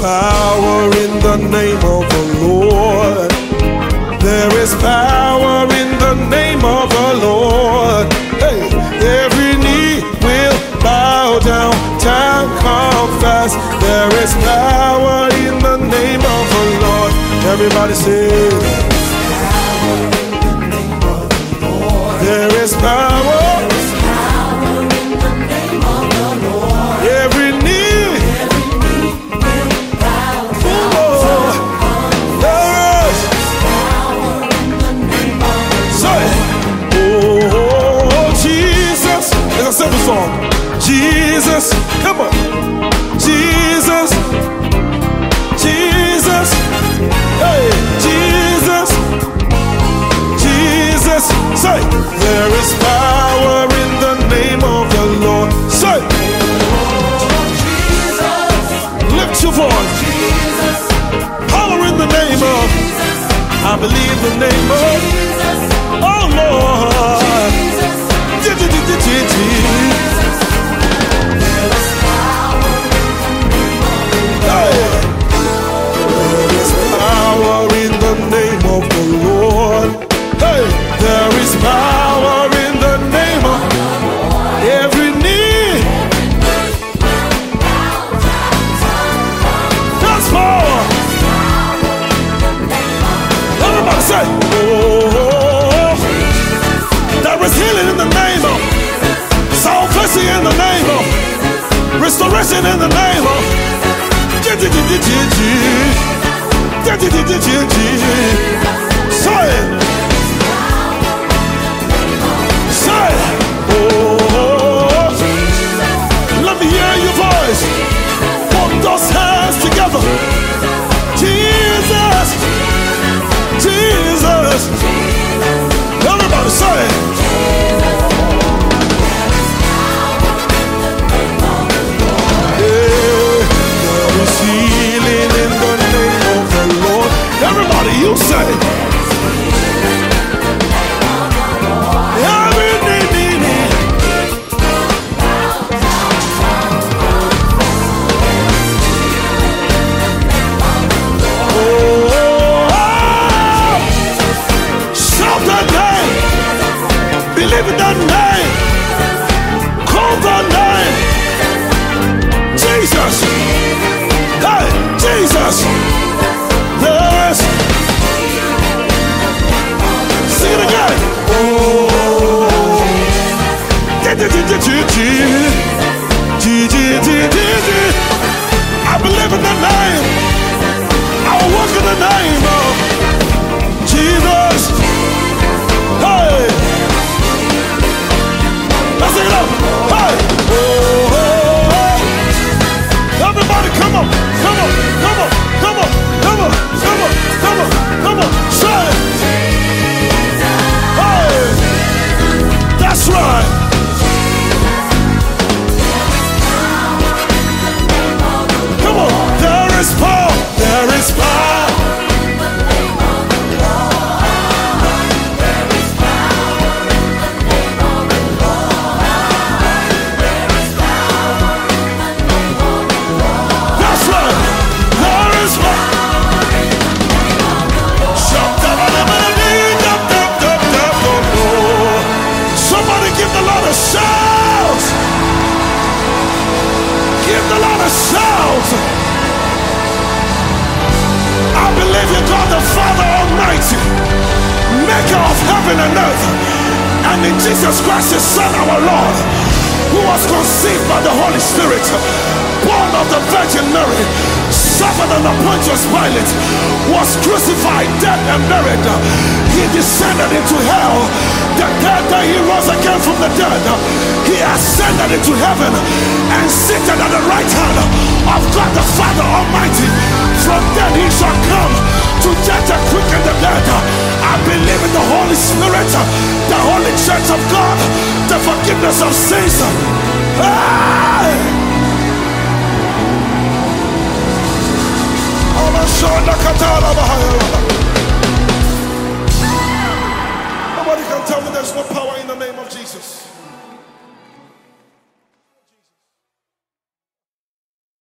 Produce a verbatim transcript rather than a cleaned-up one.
power in the name of the Lord. There is power in the name of the Lord. Hey, every knee will bow down, time confess. There is power in the name of the Lord. Everybody say, there is power. Every knee, oh, there is. Say, oh, Jesus. It's a simple song. Jesus, come on. Jesus, Jesus, hey, Jesus, Jesus. Say, there is power in the name of the Lord. Say, lift your voice. Power in the name of, I believe the name of, oh Lord. There is power in the name of the Lord. Hey, there is power in the name of every knee. That's power. Everybody say, oh, there is healing in the name of, salvation in the name of, restoration in the name of. Say it. Say it. Oh, let me hear your voice. Put those hands together. Jesus, Jesus. Everybody say it. Healing in the name of the Lord. Everybody, you say. Every knee, knee, knee. Oh, shout that name. Believe in that name. Call that name. Jesus. Hey, Jesus, yes. Sing it again. Oh, I believe in the name. I will walk in the name of Jesus. Hey, let's sing it up. Hey, oh, everybody, come on. Come on, come on, come on, come on, come on, come on, come on, say it. Hey, that's right. Come on, there is power, there is power. Shout! I believe in God the Father Almighty, maker of heaven and earth, and in Jesus Christ his Son our Lord, who was conceived by the Holy Spirit, born of the Virgin Mary, suffered under Pontius Pilate, was crucified, dead and buried. He descended into hell. The third day he rose again from the dead. He ascended into heaven and seated at the right hand of God the Father Almighty. From then he shall come to judge the quick and the dead. I believe in the Holy Spirit, the Holy Church of God, the forgiveness of sins. Hey! Nobody can tell me there's no power in the name of Jesus.